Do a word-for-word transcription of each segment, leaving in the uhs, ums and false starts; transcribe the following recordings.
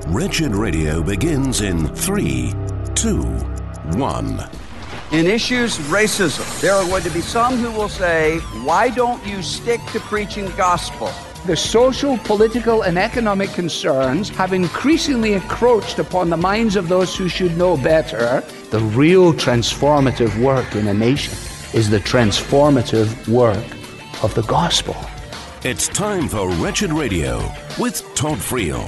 Wretched Radio begins in three, two, one. In issues of racism, there are going to be some who will say, why don't you stick to preaching the gospel? The social, political, and economic concerns have increasingly encroached upon the minds of those who should know better. The real transformative work in a nation is the transformative work of the gospel. It's time for Wretched Radio with Todd Friel.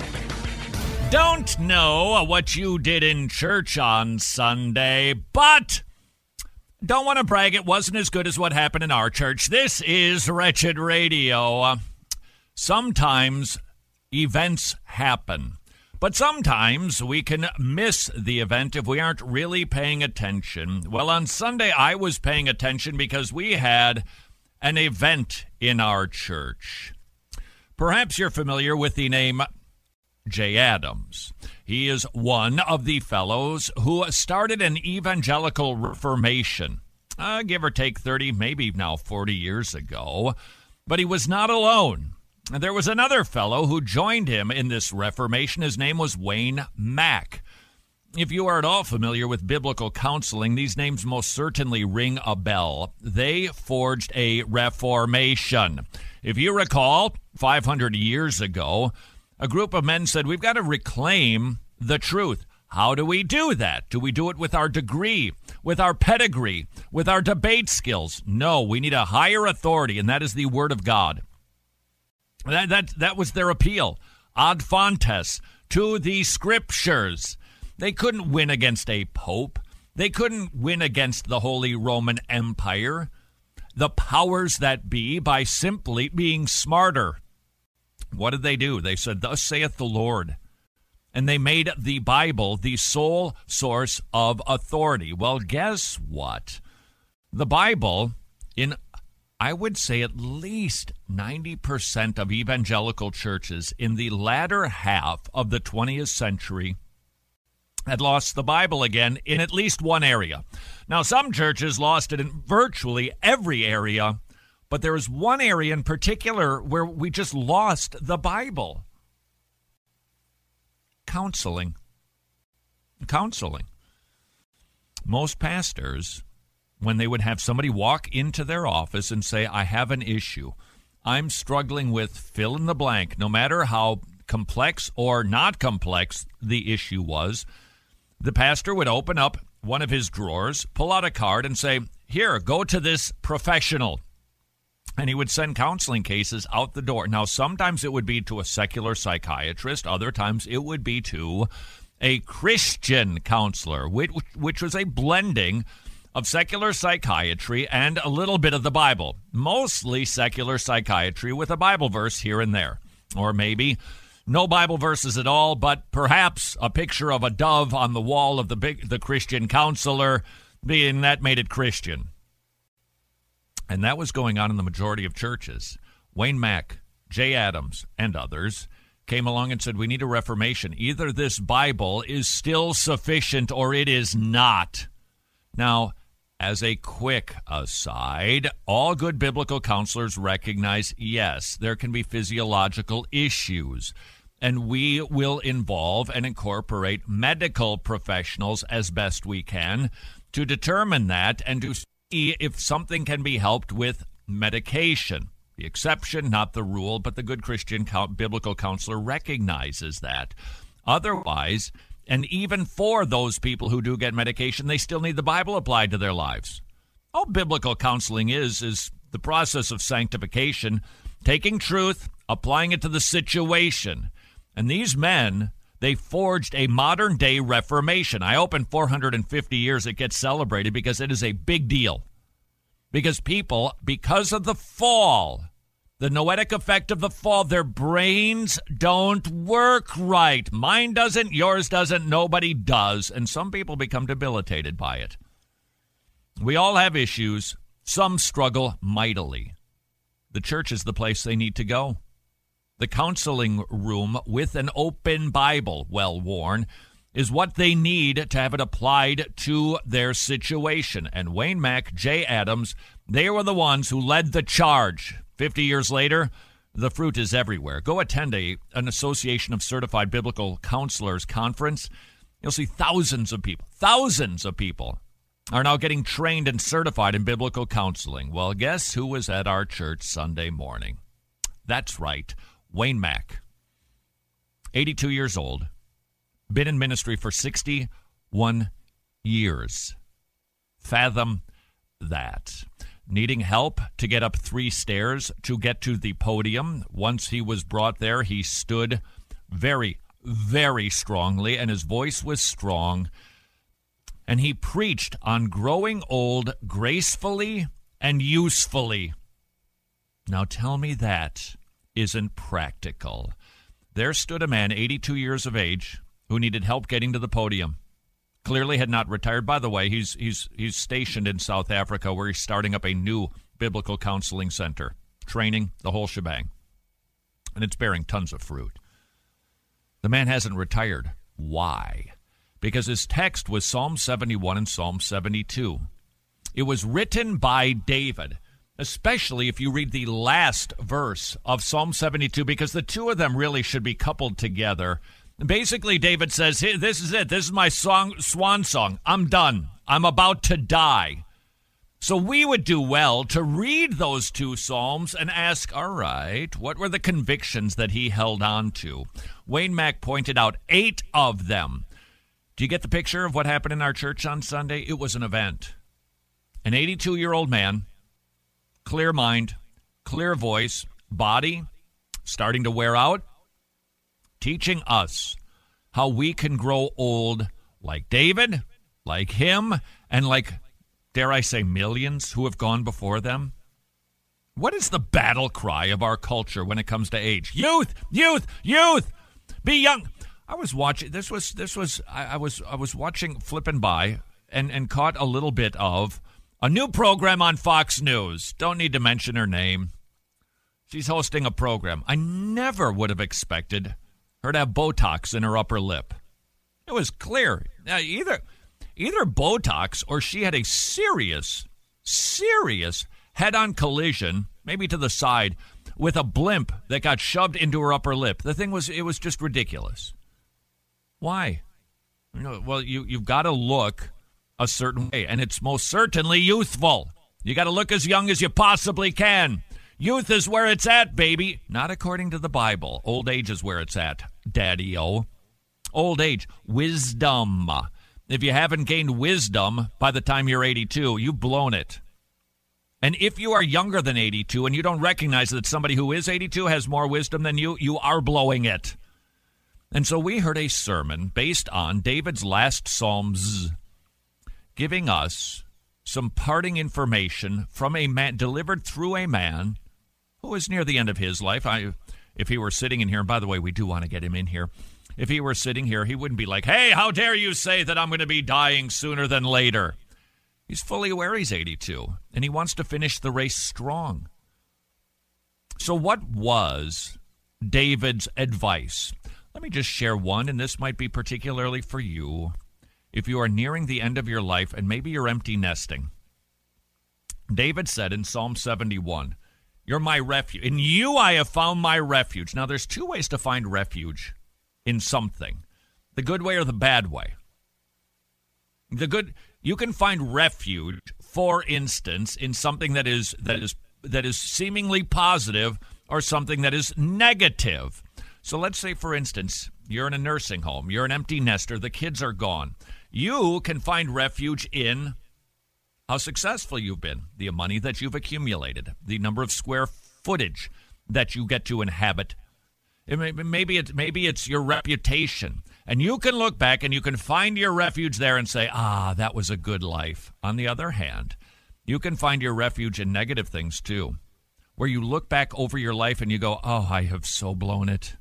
Don't know what you did in church on Sunday, but don't want to brag. It wasn't as good as what happened in our church. This is Wretched Radio. Sometimes events happen, but sometimes we can miss the event if we aren't really paying attention. Well, on Sunday, I was paying attention because we had an event in our church. Perhaps you're familiar with the name Jay Adams. He is one of the fellows who started an evangelical reformation, uh, give or take thirty, maybe now forty years ago. But he was not alone. There was another fellow who joined him in this reformation. His name was Wayne Mack. If you are at all familiar with biblical counseling, these names most certainly ring a bell. They forged a reformation. If you recall, five hundred years ago, a group of men said, we've got to reclaim the truth. How do we do that? Do we do it with our degree, with our pedigree, with our debate skills? No, we need a higher authority, and that is the Word of God. That, that, that was their appeal. Ad fontes, to the Scriptures. They couldn't win against a pope. They couldn't win against the Holy Roman Empire, the powers that be, by simply being smarter. What did they do? They said, thus saith the Lord. And they made the Bible the sole source of authority. Well, guess what? The Bible, in, I would say, at least ninety percent of evangelical churches in the latter half of the twentieth century had lost the Bible again in at least one area. Now, some churches lost it in virtually every area, but there is one area in particular where we just lost the Bible. Counseling. Counseling. Most pastors, when they would have somebody walk into their office and say, I have an issue, I'm struggling with fill in the blank, no matter how complex or not complex the issue was, the pastor would open up one of his drawers, pull out a card and say, here, go to this professional. And he would send counseling cases out the door. Now, sometimes it would be to a secular psychiatrist. Other times it would be to a Christian counselor, which, which was a blending of secular psychiatry and a little bit of the Bible. Mostly secular psychiatry with a Bible verse here and there. Or maybe no Bible verses at all, but perhaps a picture of a dove on the wall of the big, the Christian counselor, being that made it Christian. And that was going on in the majority of churches. Wayne Mack, Jay Adams, and others came along and said, we need a reformation. Either this Bible is still sufficient or it is not. Now, as a quick aside, all good biblical counselors recognize, yes, there can be physiological issues, and we will involve and incorporate medical professionals as best we can to determine that and to if something can be helped with medication. The exception, not the rule, but the good Christian biblical counselor recognizes that. Otherwise, and even for those people who do get medication, they still need the Bible applied to their lives. All biblical counseling is, is the process of sanctification, taking truth, applying it to the situation. And these men, they forged a modern-day reformation. I hope in four hundred fifty years it gets celebrated because it is a big deal. Because people, because of the fall, the noetic effect of the fall, their brains don't work right. Mine doesn't, yours doesn't, nobody does. And some people become debilitated by it. We all have issues. Some struggle mightily. The church is the place they need to go. The counseling room with an open Bible, well worn, is what they need to have it applied to their situation. And Wayne Mack, Jay Adams, they were the ones who led the charge. Fifty years later, The fruit is everywhere. Go attend a an Association of Certified Biblical Counselors conference. You'll see thousands of people, thousands of people are now getting trained and certified in biblical counseling. Well, guess who was at our church Sunday morning? That's right, Wayne Mack, eighty-two years old, been in ministry for sixty-one years. Fathom that. Needing help to get up three stairs to get to the podium. Once he was brought there, he stood very, very strongly, and his voice was strong. And he preached on growing old gracefully and usefully. Now tell me that isn't practical. There stood a man, eighty-two years of age, who needed help getting to the podium. Clearly had not retired. By the way, he's he's he's stationed in South Africa, where he's starting up a new biblical counseling center, training, the whole shebang. And it's bearing tons of fruit. The man hasn't retired. Why? Because his text was Psalm seventy-one and Psalm seventy-two. It was written by David, especially if you read the last verse of Psalm seventy-two, because the two of them really should be coupled together. Basically, David says, hey, this is it. This is my song, swan song. I'm done. I'm about to die. So we would do well to read those two Psalms and ask, all right, what were the convictions that he held on to? Wayne Mack pointed out eight of them. Do you get the picture of what happened in our church on Sunday? It was an event. An eighty-two-year-old man, clear mind, clear voice, body starting to wear out, teaching us how we can grow old like David, like him, and like, dare I say, millions who have gone before them. What is the battle cry of our culture when it comes to age? Youth, youth, youth, be young. I was watching, this was, this was, I, I was, I was watching, flipping by, and, and caught a little bit of a new program on Fox News. Don't need to mention her name. She's hosting a program. I never would have expected her to have Botox in her upper lip. It was clear. Now, either either Botox or she had a serious, serious head-on collision, maybe to the side, with a blimp that got shoved into her upper lip. The thing was, it was just ridiculous. Why? You know, well, you, you've got to look a certain way, and it's most certainly youthful. You got to look as young as you possibly can. Youth is where it's at, baby. Not according to the Bible. Old age is where it's at, daddy-o. Old age. Wisdom. If you haven't gained wisdom by the time you're eighty-two, you've blown it. And if you are younger than eighty-two and you don't recognize that somebody who is eighty-two has more wisdom than you, you are blowing it. And so we heard a sermon based on David's last Psalms, giving us some parting information from a man, delivered through a man who is near the end of his life. I, if he were sitting in here, and by the way, we do want to get him in here. If he were sitting here, he wouldn't be like, hey, how dare you say that I'm going to be dying sooner than later? He's fully aware he's eighty-two, and he wants to finish the race strong. So what was David's advice? Let me just share one, and this might be particularly for you. If you are nearing the end of your life and maybe you're empty nesting. David said in Psalm seventy-one, you're my refuge. In you I have found my refuge. Now, there's two ways to find refuge in something. The good way or the bad way. The good, you can find refuge, for instance, in something that is that is that is seemingly positive or something that is negative. So let's say, for instance, you're in a nursing home. You're an empty nester. The kids are gone. You can find refuge in how successful you've been, the money that you've accumulated, the number of square footage that you get to inhabit. It may, maybe, it's, maybe it's your reputation. And you can look back and you can find your refuge there and say, ah, that was a good life. On the other hand, you can find your refuge in negative things too, where you look back over your life and you go, oh, I have so blown it.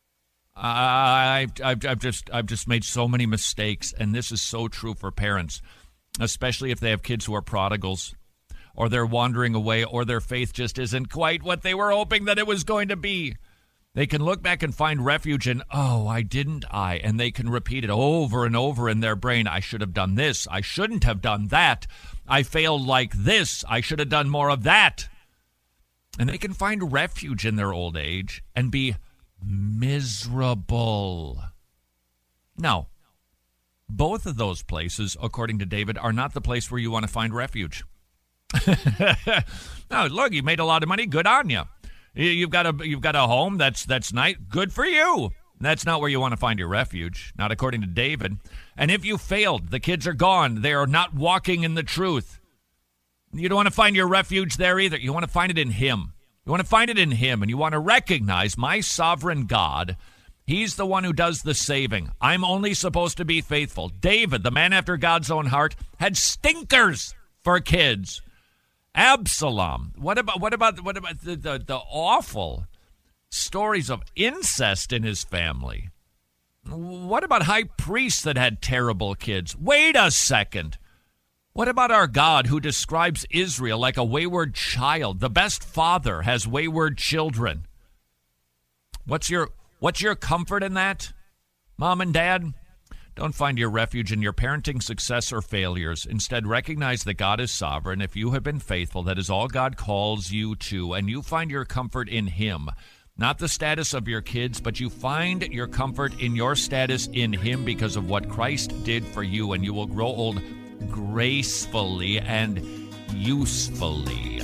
I, I've, I've just I've just made so many mistakes, and this is so true for parents, especially if they have kids who are prodigals, or they're wandering away, or their faith just isn't quite what they were hoping that it was going to be. They can look back and find refuge in, oh, I didn't I, and they can repeat it over and over in their brain. I should have done this. I shouldn't have done that. I failed like this. I should have done more of that. And they can find refuge in their old age and be miserable. Now, both of those places, according to David, are not the place where you want to find refuge. Now, look, you made a lot of money. Good on you. You've got a you've got a home that's that's nice. Good for you. That's not where you want to find your refuge, not according to David. And if you failed, the kids are gone. They are not walking in the truth. You don't want to find your refuge there either. You want to find it in him. You want to find it in him, and you want to recognize my sovereign God. He's the one who does the saving. I'm only supposed to be faithful. David, the man after God's own heart, had stinkers for kids. Absalom. What about what about what about the, the, the awful stories of incest in his family? What about high priests that had terrible kids? Wait a second. What about our God who describes Israel like a wayward child? The best father has wayward children. What's your what's your comfort in that, Mom and Dad? Don't find your refuge in your parenting success or failures. Instead, recognize that God is sovereign. If you have been faithful, that is all God calls you to, and you find your comfort in him. Not the status of your kids, but you find your comfort in your status in him because of what Christ did for you, and you will grow old gracefully and usefully.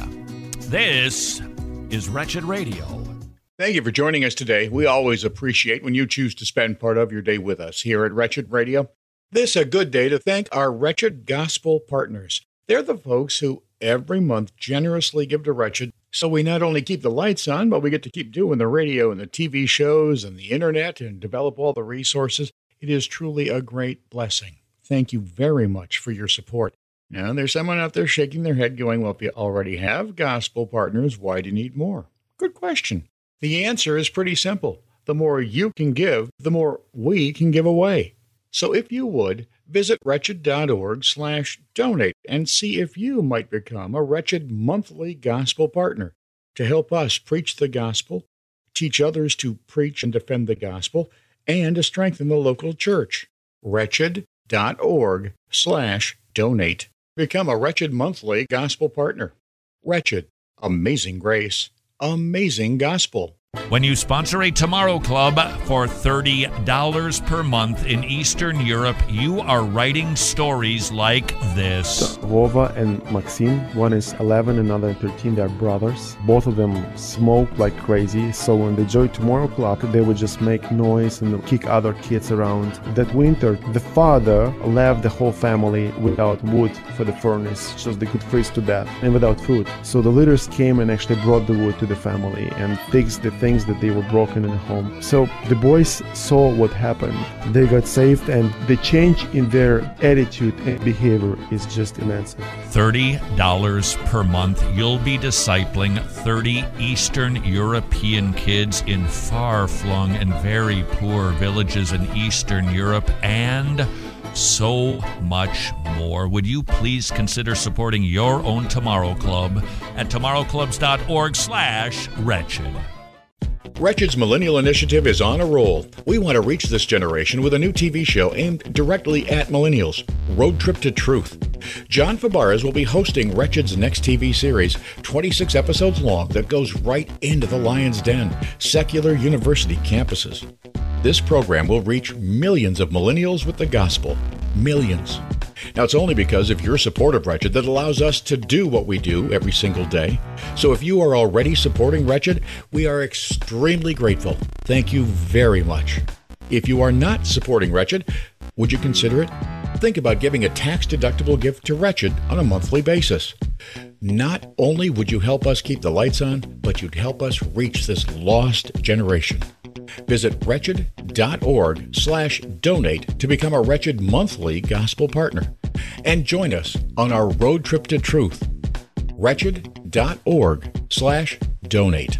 This is Wretched Radio. Thank you for joining us today. We always appreciate when you choose to spend part of your day with us here at Wretched Radio. This is a good day to thank our Wretched Gospel partners. They're the folks who every month generously give to Wretched, so we not only keep the lights on, but we get to keep doing the radio and the T V shows and the internet and develop all the resources. It is truly a great blessing. Thank you very much for your support. Now, there's someone out there shaking their head going, well, if you already have gospel partners, why do you need more? Good question. The answer is pretty simple. The more you can give, the more we can give away. So if you would, visit wretched.org slash donate and see if you might become a Wretched monthly gospel partner to help us preach the gospel, teach others to preach and defend the gospel, and to strengthen the local church. Wretched.org slash donate. Become a Wretched monthly gospel partner. Wretched, amazing grace. Amazing gospel. When you sponsor a Tomorrow Club for thirty dollars per month in Eastern Europe, you are writing stories like this. Vova and Maxim, one is eleven, another thirteen, they're brothers. Both of them smoke like crazy, so when they joined Tomorrow Club, they would just make noise and kick other kids around. That winter, the father left the whole family without wood for the furnace, so they could freeze to death, and without food. So the leaders came and actually brought the wood to the family and fixed the things that they were broken in the home. So the boys saw what happened. They got saved, and the change in their attitude and behavior is just immense. thirty dollars per month. You'll be discipling thirty Eastern European kids in far-flung and very poor villages in Eastern Europe, and so much more. Would you please consider supporting your own Tomorrow Club at tomorrowclubs.org slash wretched. Wretched's Millennial Initiative is on a roll. We want to reach this generation with a new T V show aimed directly at millennials, Road Trip to Truth. John Fabarez will be hosting Wretched's next T V series, twenty-six episodes long, that goes right into the Lion's Den, secular university campuses. This program will reach millions of millennials with the gospel. Millions. Now, it's only because of your support of Wretched that allows us to do what we do every single day. So if you are already supporting Wretched, we are extremely grateful. Thank you very much. If you are not supporting Wretched, would you consider it? Think about giving a tax-deductible gift to Wretched on a monthly basis. Not only would you help us keep the lights on, but you'd help us reach this lost generation. Visit wretched.org slash donate to become a Wretched monthly gospel partner and join us on our road trip to truth. Wretched.org slash donate.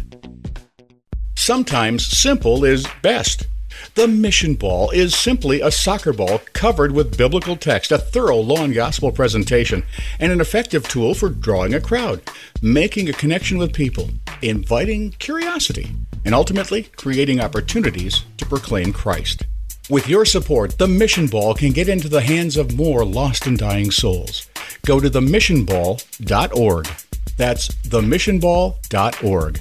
Sometimes simple is best. The Mission Ball is simply a soccer ball covered with biblical text, a thorough law and gospel presentation, and an effective tool for drawing a crowd, making a connection with people, inviting curiosity, and ultimately creating opportunities to proclaim Christ. With your support, the Mission Ball can get into the hands of more lost and dying souls. Go to the mission ball dot org. That's the mission ball dot org.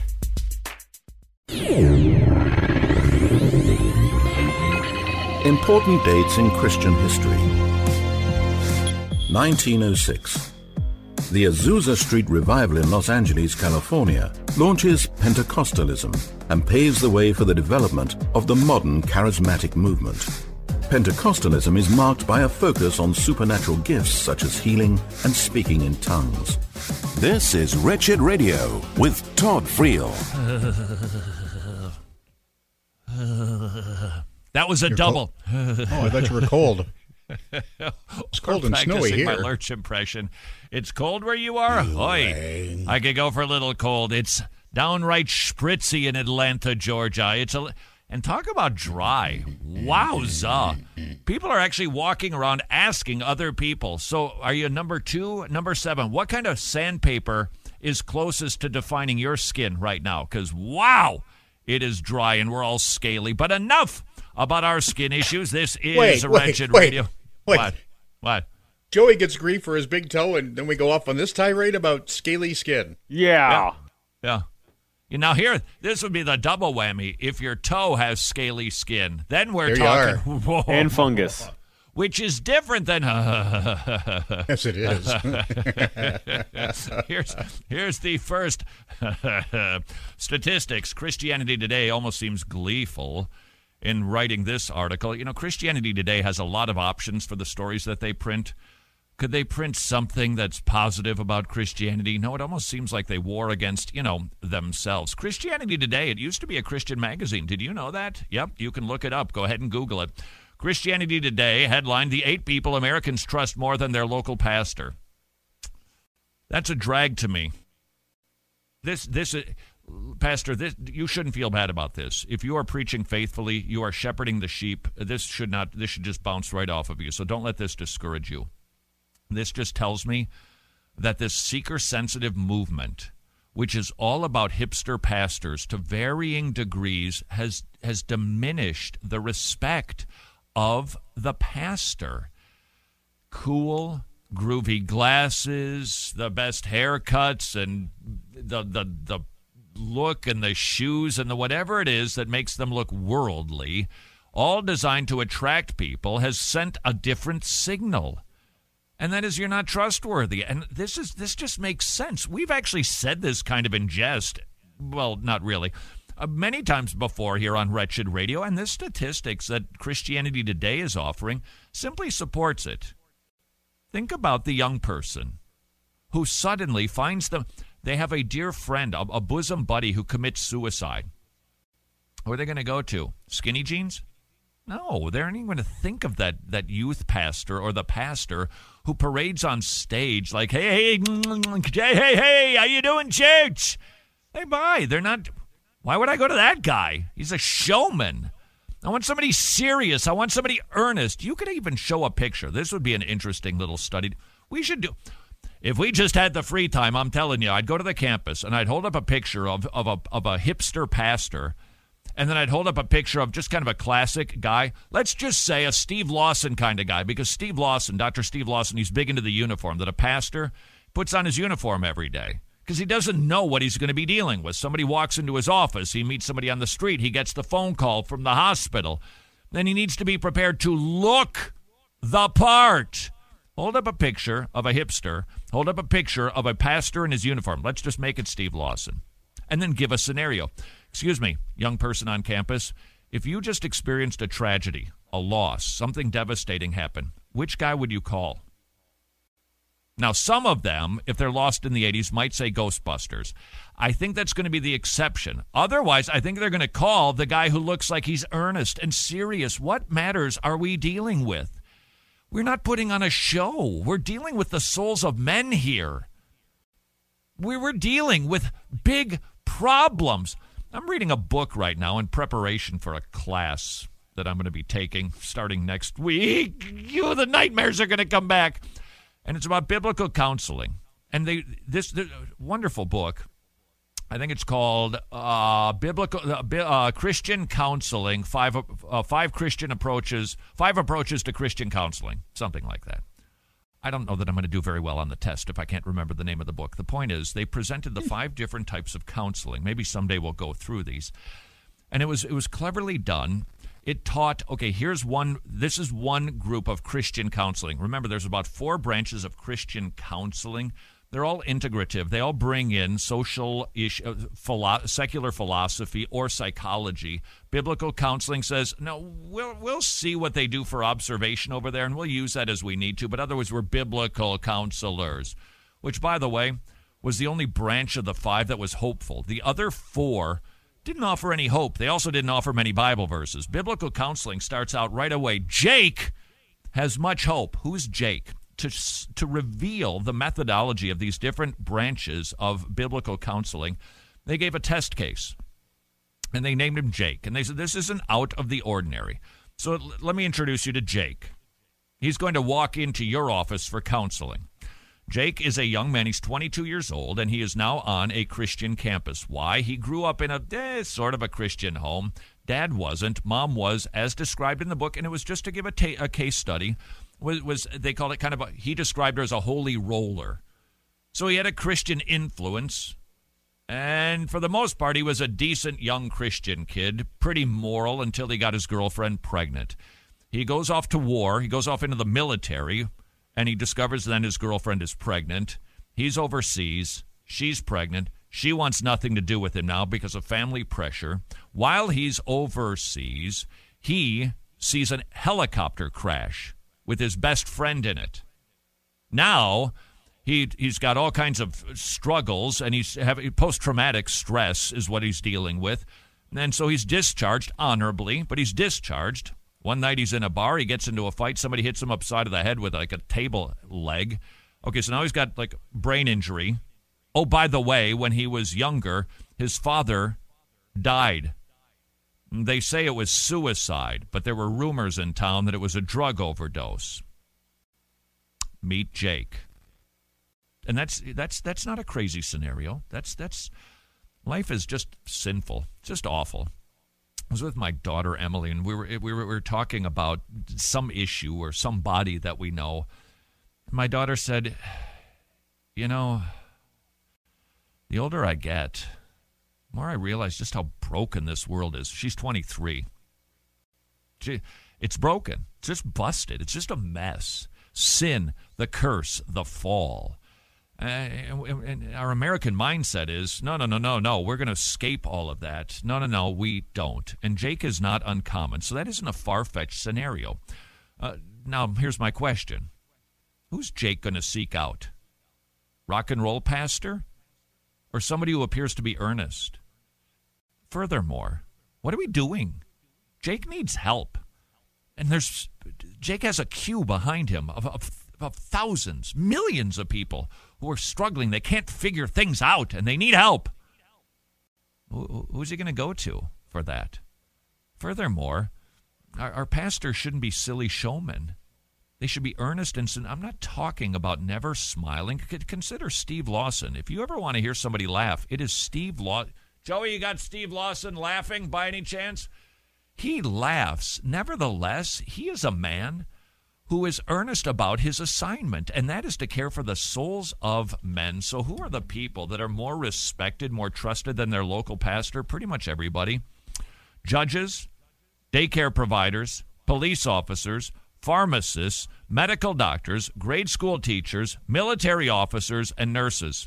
Important dates in Christian history. nineteen oh six. The Azusa Street Revival in Los Angeles, California, launches Pentecostalism and paves the way for the development of the modern charismatic movement. Pentecostalism is marked by a focus on supernatural gifts such as healing and speaking in tongues. This is Wretched Radio with Todd Friel. That was a You're double. Oh, I thought you were cold. It's cold and snowy here. My Lurch impression. It's cold where you are? Oi. I could go for a little cold. It's downright spritzy in Atlanta, Georgia. It's a... And talk about dry. Wowza. People are actually walking around asking other people, so are you number two, number seven? What kind of sandpaper is closest to defining your skin right now? Because, wow, it is dry and we're all scaly. But enough about our skin issues. This is wait, a wait, Wretched wait, Radio. Wait. What? What? Joey gets grief for his big toe, and then we go off on this tirade about scaly skin. Yeah. Yeah. yeah. Now here, this would be the double whammy. If your toe has scaly skin, then we're there talking. Whoa, And fungus. which is different than. Yes, it is. here's here's the first statistics. Christianity Today almost seems gleeful in writing this article. You know, Christianity Today has a lot of options for the stories that they print. Could they print something that's positive about Christianity? No, it almost seems like they war against, you know, themselves. Christianity Today, it used to be a Christian magazine. Did you know that? Yep, you can look it up. Go ahead and Google it. Christianity Today headlined, "The Eight People Americans Trust More Than Their Local Pastor." That's a drag to me. This, this, uh, Pastor, this, you shouldn't feel bad about this. If you are preaching faithfully, you are shepherding the sheep. This should not, this should just bounce right off of you. So don't let this discourage you. This just tells me that this seeker-sensitive movement, which is all about hipster pastors to varying degrees, has has diminished the respect of the pastor. Cool, groovy glasses, the best haircuts, and the the the look and the shoes and the whatever it is that makes them look worldly, all designed to attract people, has sent a different signal. And that is, you're not trustworthy. And this is this just makes sense. We've actually said this kind of in jest. Well, not really. Uh, many times before here on Wretched Radio. And this statistics that Christianity Today is offering simply supports it. Think about the young person who suddenly finds them. They have a dear friend, a, a bosom buddy who commits suicide. Who are they going to go to? Skinny jeans? No, they're not even going to think of that, that youth pastor or the pastor who parades on stage like, hey, hey, hey, hey, hey, how you doing, church? Hey, bye. They're not. Why would I go to that guy? He's a showman. I want somebody serious. I want somebody earnest. You could even show a picture. This would be an interesting little study. We should do. If we just had the free time, I'm telling you, I'd go to the campus and I'd hold up a picture of, of, a, of a hipster pastor. And then I'd hold up a picture of just kind of a classic guy. Let's just say a Steve Lawson kind of guy, because Steve Lawson, Doctor Steve Lawson, he's big into the uniform, that a pastor puts on his uniform every day because he doesn't know what he's going to be dealing with. Somebody walks into his office. He meets somebody on the street. He gets the phone call from the hospital. Then he needs to be prepared to look the part. Hold up a picture of a hipster. Hold up a picture of a pastor in his uniform. Let's just make it Steve Lawson. And then give a scenario. Excuse me, young person on campus, if you just experienced a tragedy, a loss, something devastating happened, which guy would you call? Now, some of them, if they're lost in the eighties, might say Ghostbusters. I think that's going to be the exception. Otherwise, I think they're going to call the guy who looks like he's earnest and serious. What matters are we dealing with? We're not putting on a show. We're dealing with the souls of men here. We were dealing with big problems. I'm reading a book right now in preparation for a class that I'm going to be taking starting next week. You, the nightmares are going to come back. And it's about biblical counseling. And they this, this wonderful book, I think it's called uh, Biblical uh, uh, Christian Counseling, five uh, five Christian approaches, five approaches to Christian counseling, something like that. I don't know that I'm going to do very well on the test if I can't remember the name of the book. The point is, they presented the five different types of counseling. Maybe someday we'll go through these. And it was it was cleverly done. It taught, okay, here's one, this is one group of Christian counseling. Remember, there's about four branches of Christian counseling. They're all integrative. They all bring in social issue, philo- secular philosophy or psychology. Biblical counseling says, no, we'll we'll see what they do for observation over there, and we'll use that as we need to. But otherwise, we're biblical counselors, which, by the way, was the only branch of the five that was hopeful. The other four didn't offer any hope. They also didn't offer many Bible verses. Biblical counseling starts out right away. Jake has much hope. Who's Jake? To, to reveal the methodology of these different branches of biblical counseling, they gave a test case, and they named him Jake. And they said, this isn't out of the ordinary. So l- let me introduce you to Jake. He's going to walk into your office for counseling. Jake is a young man. He's twenty-two years old, and he is now on a Christian campus. Why? He grew up in a eh, sort of a Christian home. Dad wasn't. Mom was, as described in the book, and it was just to give a, ta- a case study. Was, was they called it kind of a, he described her as a holy roller. So he had a Christian influence, and for the most part, he was a decent young Christian kid, pretty moral until he got his girlfriend pregnant. He goes off to war. He goes off into the military, and he discovers then his girlfriend is pregnant. He's overseas. She's pregnant. She wants nothing to do with him now because of family pressure. While he's overseas, he sees a helicopter crash with his best friend in it. Now, he, he's got all kinds of struggles, and he's having post-traumatic stress is what he's dealing with. And so he's discharged honorably, but he's discharged. One night he's in a bar. He gets into a fight. Somebody hits him upside of the head with like a table leg. Okay, so now he's got like brain injury. Oh, by the way, when he was younger, his father died. They say it was suicide, but there were rumors in town that it was a drug overdose. Meet Jake. And that's that's that's not a crazy scenario. That's that's life is just sinful, just awful. I was with my daughter Emily, and we were we were, we were talking about some issue or somebody that we know. My daughter said, "You know, the older I get, the more I realize just how broken this world is." She's twenty-three. She, it's broken. It's just busted. It's just a mess. Sin, the curse, the fall. Uh, and, and our American mindset is, no, no, no, no, no, we're going to escape all of that. No, no, no, we don't. And Jake is not uncommon. So that isn't a far-fetched scenario. Uh, now, here's my question. Who's Jake going to seek out? Rock and roll pastor? Or somebody who appears to be earnest? Furthermore, what are we doing? Jake needs help. And there's Jake has a queue behind him of, of, of thousands, millions of people who are struggling. They can't figure things out, and they need help. Who, who's he going to go to for that? Furthermore, our, our pastors shouldn't be silly showmen. They should be earnest and sin- I'm not talking about never smiling. Consider Steve Lawson. If you ever want to hear somebody laugh, it is Steve Lawson. Joey, you got Steve Lawson laughing by any chance? He laughs. Nevertheless, he is a man who is earnest about his assignment, and that is to care for the souls of men. So who are the people that are more respected, more trusted than their local pastor? Pretty much everybody. Judges, daycare providers, police officers, pharmacists, medical doctors, grade school teachers, military officers, and nurses.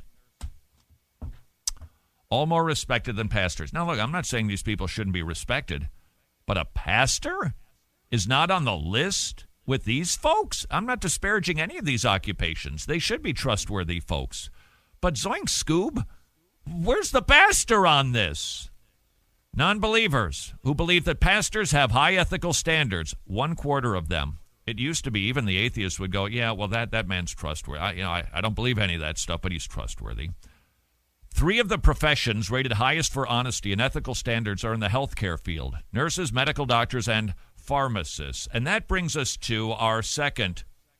All more respected than pastors. Now, look, I'm not saying these people shouldn't be respected, but a pastor is not on the list with these folks? I'm not disparaging any of these occupations. They should be trustworthy folks. But zoink Scoob, where's the pastor on this? Non-believers who believe that pastors have high ethical standards, one quarter of them. It used to be even the atheists would go, yeah, well, that, that man's trustworthy. I, you know, I, I don't believe any of that stuff, but he's trustworthy. Three of the professions rated highest for honesty and ethical standards are in the healthcare field: nurses, medical doctors, and pharmacists. And that brings us to our second.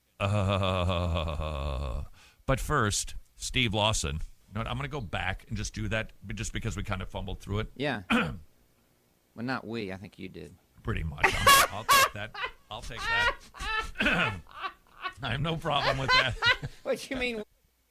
Uh, but first, Steve Lawson. You know what, I'm going to go back and just do that just because we kind of fumbled through it. Yeah. Well, not we. I think you did. Pretty much. I'll, I'll take that. I'll take that. I have no problem with that. What you mean?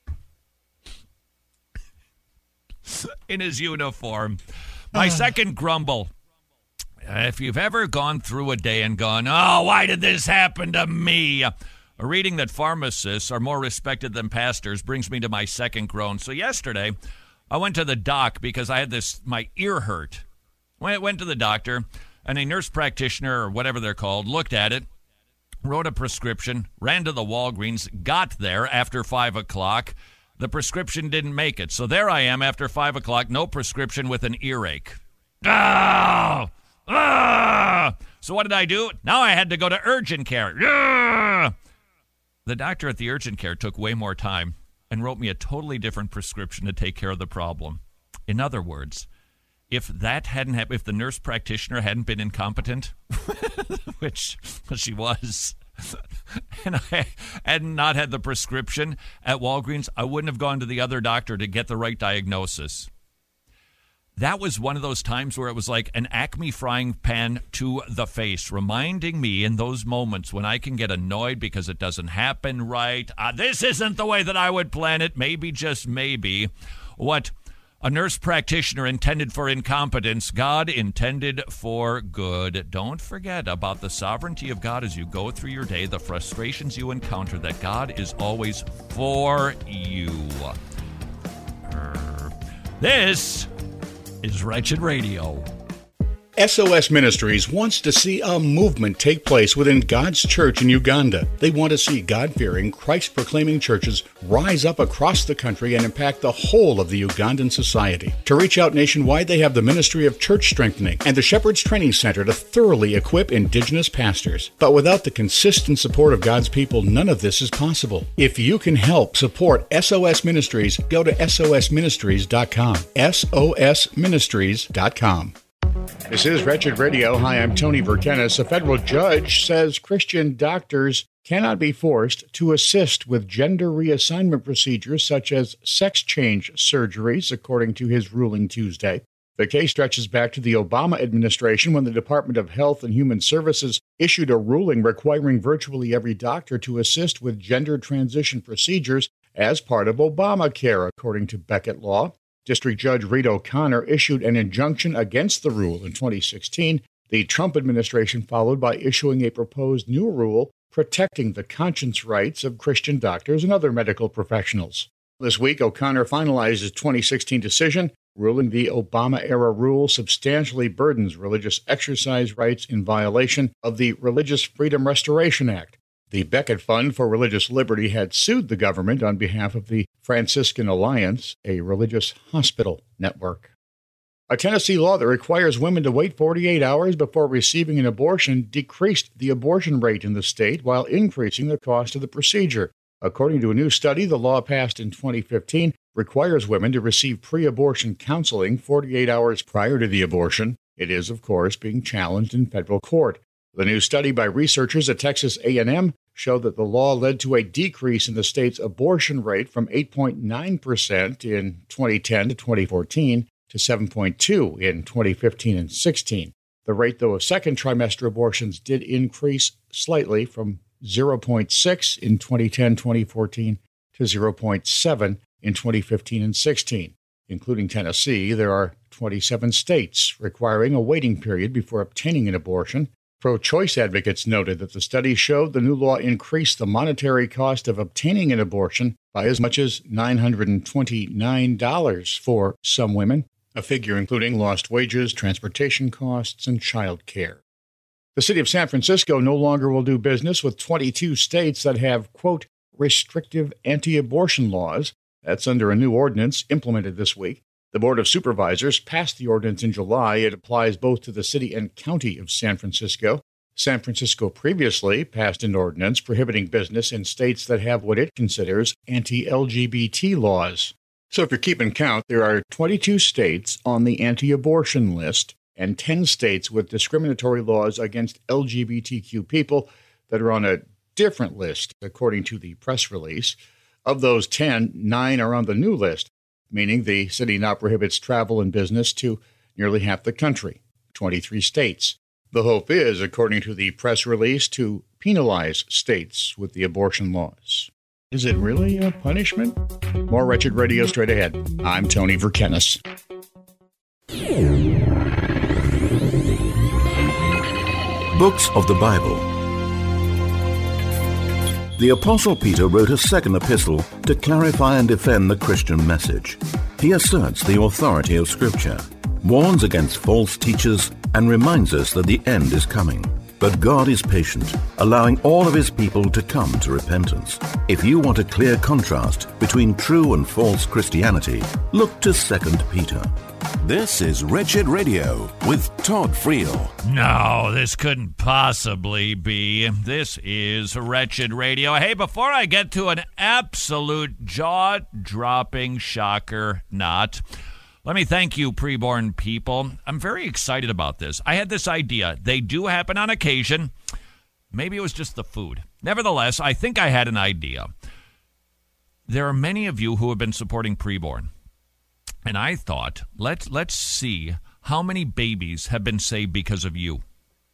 In his uniform. My second grumble. If you've ever gone through a day and gone, oh, why did this happen to me? Reading that pharmacists are more respected than pastors brings me to my second groan. So yesterday, I went to the doc because I had this, my ear hurt. Went, went to the doctor, and a nurse practitioner, or whatever they're called, looked at it, wrote a prescription, ran to the Walgreens, got there after five o'clock. The prescription didn't make it. So there I am after five o'clock, no prescription with an earache. Ah! Ah! So what did I do? Now I had to go to urgent care. Ah! The doctor at the urgent care took way more time and wrote me a totally different prescription to take care of the problem. In other words, if that hadn't happened, if the nurse practitioner hadn't been incompetent, which she was, and I had not had the prescription at Walgreens, I wouldn't have gone to the other doctor to get the right diagnosis. That was one of those times where it was like an Acme frying pan to the face, reminding me in those moments when I can get annoyed because it doesn't happen right. Uh, this isn't the way that I would plan it. Maybe, just maybe, what a nurse practitioner intended for incompetence, God intended for good. Don't forget about the sovereignty of God as you go through your day, the frustrations you encounter, that God is always for you. This is Wretched Radio. S O S Ministries wants to see a movement take place within God's church in Uganda. They want to see God-fearing, Christ-proclaiming churches rise up across the country and impact the whole of the Ugandan society. To reach out nationwide, they have the Ministry of Church Strengthening and the Shepherd's Training Center to thoroughly equip indigenous pastors. But without the consistent support of God's people, none of this is possible. If you can help support S O S Ministries, go to S O S ministries dot com. S O S ministries dot com. This is Wretched Radio. Hi, I'm Tony Vertenis. A federal judge says Christian doctors cannot be forced to assist with gender reassignment procedures such as sex change surgeries, according to his ruling Tuesday. The case stretches back to the Obama administration when the Department of Health and Human Services issued a ruling requiring virtually every doctor to assist with gender transition procedures as part of Obamacare, according to Beckett Law. District Judge Reed O'Connor issued an injunction against the rule in twenty sixteen. The Trump administration followed by issuing a proposed new rule protecting the conscience rights of Christian doctors and other medical professionals. This week, O'Connor finalized his twenty sixteen decision, ruling the Obama-era rule substantially burdens religious exercise rights in violation of the Religious Freedom Restoration Act. The Beckett Fund for Religious Liberty had sued the government on behalf of the Franciscan Alliance, a religious hospital network. A Tennessee law that requires women to wait forty-eight hours before receiving an abortion decreased the abortion rate in the state while increasing the cost of the procedure. According to a new study, the law passed in twenty fifteen requires women to receive pre-abortion counseling forty-eight hours prior to the abortion. It is, of course, being challenged in federal court. The new study by researchers at Texas A and M showed that the law led to a decrease in the state's abortion rate from eight point nine percent in twenty ten to twenty fourteen to seven point two in twenty fifteen and sixteen. The rate, though, of second trimester abortions did increase slightly from zero point six in twenty ten to twenty fourteen to zero point seven in twenty fifteen and sixteen. Including Tennessee, there are twenty-seven states requiring a waiting period before obtaining an abortion. Pro-choice advocates noted that the study showed the new law increased the monetary cost of obtaining an abortion by as much as nine hundred twenty-nine dollars for some women, a figure including lost wages, transportation costs, and child care. The city of San Francisco no longer will do business with twenty-two states that have, quote, restrictive anti-abortion laws. That's under a new ordinance implemented this week. The Board of Supervisors passed the ordinance in July. It applies both to the city and county of San Francisco. San Francisco previously passed an ordinance prohibiting business in states that have what it considers anti-L G B T laws. So if you're keeping count, there are twenty-two states on the anti-abortion list and ten states with discriminatory laws against L G B T Q people that are on a different list, according to the press release. Of those ten, nine are on the new list, meaning the city now prohibits travel and business to nearly half the country, twenty-three states. The hope is, according to the press release, to penalize states with the abortion laws. Is it really a punishment? More Wretched Radio straight ahead. I'm Tony Verkenis. Books of the Bible. The Apostle Peter wrote a second epistle to clarify and defend the Christian message. He asserts the authority of Scripture, warns against false teachers, and reminds us that the end is coming. But God is patient, allowing all of his people to come to repentance. If you want a clear contrast between true and false Christianity, look to Second Peter. This is Wretched Radio with Todd Friel. No, this couldn't possibly be. This is Wretched Radio. Hey, before I get to an absolute jaw-dropping shocker, not... let me thank you, preborn people. I'm very excited about this. I had this idea. They do happen on occasion. Maybe it was just the food. Nevertheless, I think I had an idea. There are many of you who have been supporting preborn. And I thought, let's, let's see how many babies have been saved because of you.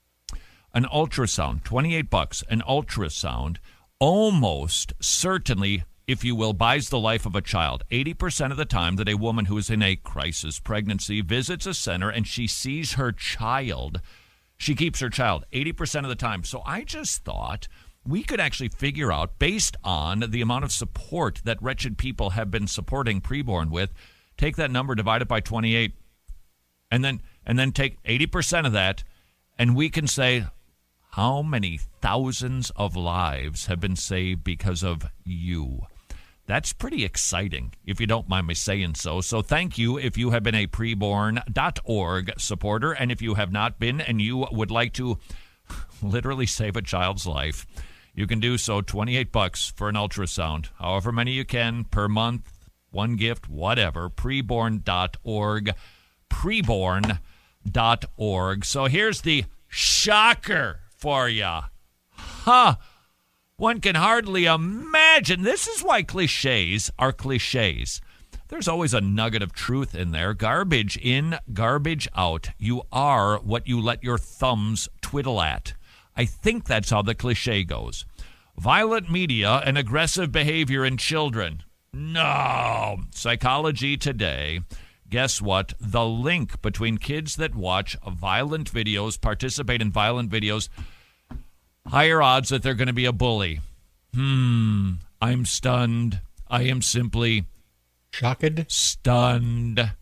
An ultrasound, twenty-eight bucks, an ultrasound, almost certainly, if you will, buys the life of a child. eighty percent of the time that a woman who is in a crisis pregnancy visits a center and she sees her child, she keeps her child eighty percent of the time. So I just thought we could actually figure out, based on the amount of support that wretched people have been supporting preborn with, take that number, divide it by twenty-eight, and then and then take eighty percent of that, and we can say, how many thousands of lives have been saved because of you? That's pretty exciting, if you don't mind me saying so. So thank you if you have been a preborn dot org supporter, and if you have not been and you would like to literally save a child's life, you can do so. twenty-eight bucks for an ultrasound, however many you can per month, one gift, whatever. preborn dot org, preborn dot org. So here's the shocker for you. Huh. One can hardly imagine. This is why cliches are cliches. There's always a nugget of truth in there. Garbage in, garbage out. You are what you let your thumbs twiddle at. I think that's how the cliche goes. Violent media and aggressive behavior in children. No. Psychology Today. Guess what? The link between kids that watch violent videos, participate in violent videos, higher odds that they're going to be a bully. Hmm. I'm stunned. I am simply shocked. Stunned.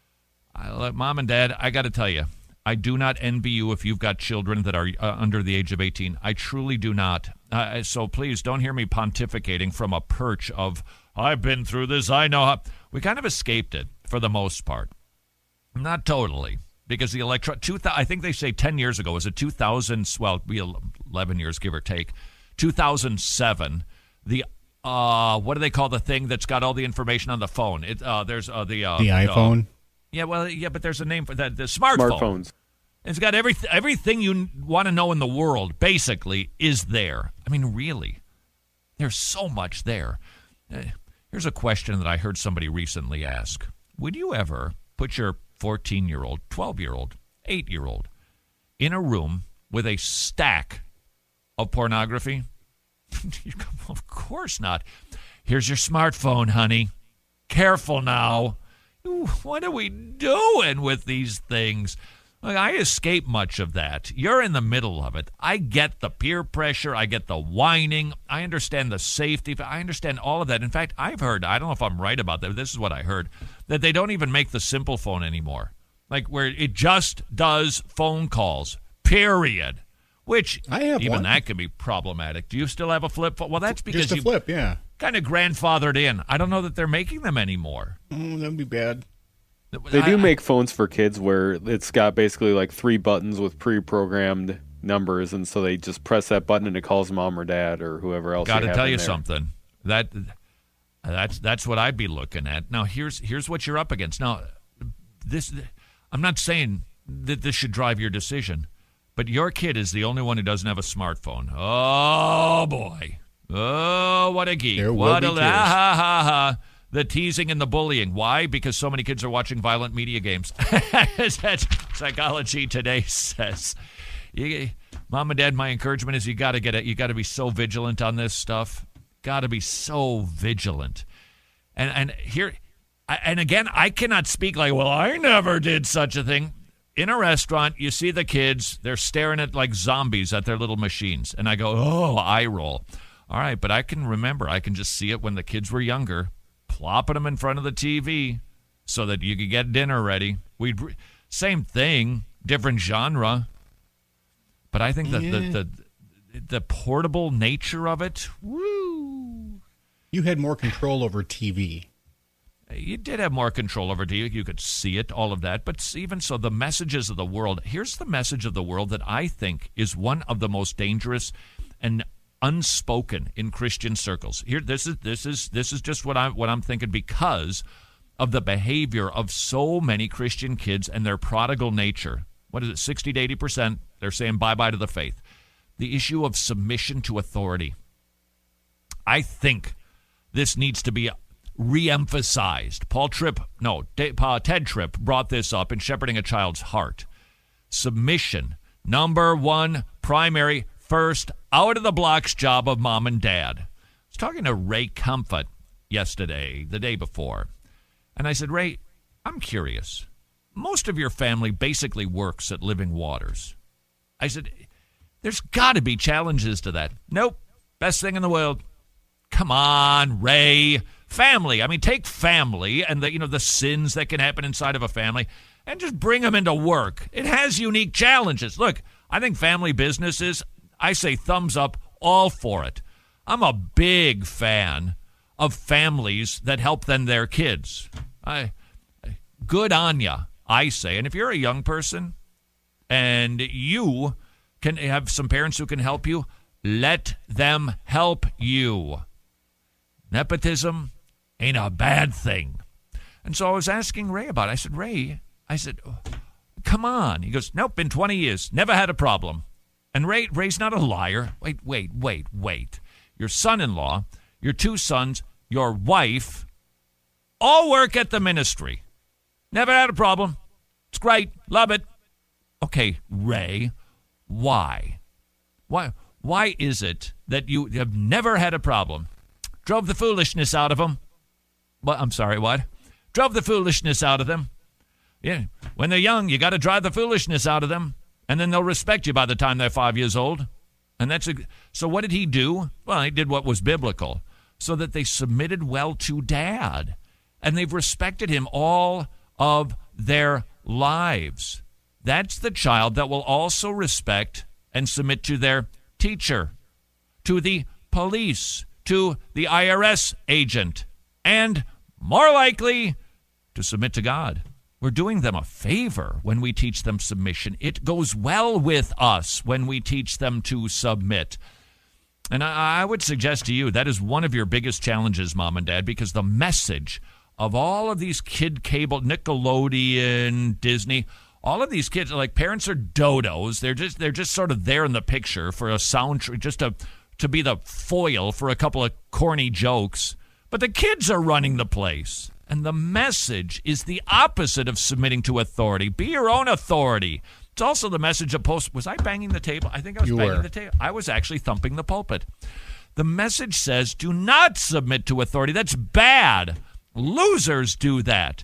I, Mom and Dad, I got to tell you, I do not envy you if you've got children that are uh, under the age of eighteen. I truly do not. Uh, so please don't hear me pontificating from a perch of, I've been through this, I know how. We kind of escaped it for the most part. Not totally. Because the electro, two, I think they say ten years ago, was it two thousand, well, eleven years, give or take, two thousand seven, the, uh, what do they call the thing that's got all the information on the phone? It, uh, there's uh, the... Uh, the iPhone? Uh, yeah, well, yeah, but there's a name for that, the smartphone. Smartphones. It's got every, everything you want to know in the world, basically, is there. I mean, really. There's so much there. Uh, here's a question that I heard somebody recently ask. Would you ever put your fourteen-year-old, twelve-year-old, eight-year-old in a room with a stack of pornography? Of course not. Here's your smartphone, honey. Careful now. What are we doing with these things? Look, I escape much of that. You're in the middle of it. I get the peer pressure. I get the whining. I understand the safety. I understand all of that. In fact, I've heard, I don't know if I'm right about that, but this is what I heard, that they don't even make the simple phone anymore. Like where it just does phone calls, period. Which, I have even one. that can be problematic. Do you still have a flip phone? Well, that's because Just a you flip, yeah. kind of grandfathered in. I don't know that they're making them anymore. Oh, that'd be bad. They do I- make phones for kids where it's got basically like three buttons with pre-programmed numbers, and so they just press that button and it calls mom or dad or whoever else. Got to have tell in you there. something. That that's that's what I'd be looking at. Now here's here's what you're up against. Now this I'm not saying that this should drive your decision, but your kid is the only one who doesn't have a smartphone. Oh boy. Oh, what a geek. There will what be a tears. ha ha ha ha. The teasing and the bullying. Why? Because so many kids are watching violent media games. As that Psychology Today says. you, Mom and Dad, my encouragement is you got to get it. You got to be so vigilant on this stuff. Got to be so vigilant. And and here, and again, I cannot speak like, well, I never did such a thing. In a restaurant, you see the kids, they're staring at like zombies at their little machines. And I go, oh, eye roll. All right, but I can remember, I can just see it when the kids were younger, plopping them in front of the T V so that you could get dinner ready. We'd same thing, different genre. But I think that yeah. the, the the portable nature of it, woo. You had more control over T V. You did have more control over T V. You could see it, all of that. But even so, the messages of the world, here's the message of the world that I think is one of the most dangerous and unspoken in Christian circles. Here, this is this is this is just what I'm what I'm thinking because of the behavior of so many Christian kids and their prodigal nature. What is it? sixty to eighty percent. They're saying bye-bye to the faith. The issue of submission to authority. I think this needs to be re-emphasized. Paul Tripp, no, Ted Tripp brought this up in Shepherding a Child's Heart. Submission, number one, primary, first, out of the blocks job of mom and dad. I was talking to Ray Comfort yesterday, the day before, and I said, Ray, I'm curious. Most of your family basically works at Living Waters. I said, there's got to be challenges to that. Nope, best thing in the world. Come on, Ray. Family. I mean, take family and the, you know, the sins that can happen inside of a family and just bring them into work. It has unique challenges. Look, I think family businesses, I say thumbs up, all for it. I'm a big fan of families that help them their kids. I, good on ya, I say. And if you're a young person and you can have some parents who can help you, let them help you. Nepotism ain't a bad thing. And so I was asking Ray about it. I said, Ray, I said, come on. He goes, nope, been twenty years. Never had a problem. And Ray, Ray's not a liar. Wait, wait, wait, wait. Your son-in-law, your two sons, your wife, all work at the ministry. Never had a problem. It's great. Love it. Okay, Ray, why? Why, why is it that you have never had a problem? Drove the foolishness out of them. Well, I'm sorry, what? Drove the foolishness out of them. Yeah, when they're young, you got to drive the foolishness out of them, and then they'll respect you by the time they're five years old. And that's a, so what did he do? Well, he did what was biblical, so that they submitted well to Dad, and they've respected him all of their lives. That's the child that will also respect and submit to their teacher, to the police, to the I R S agent, and more likely to submit to God. We're doing them a favor when we teach them submission. It goes well with us when we teach them to submit. And I, I would suggest to you that is one of your biggest challenges, Mom and Dad, because the message of all of these kid cable, Nickelodeon, Disney, all of these kids, like parents are dodos. They're just they're just sort of there in the picture for a sound, just to to be the foil for a couple of corny jokes. But the kids are running the place. And the message is the opposite of submitting to authority. Be your own authority. It's also the message of post. Was I banging the table? I think I was you banging were. the table. I was actually thumping the pulpit. The message says, do not submit to authority. That's bad. Losers do that.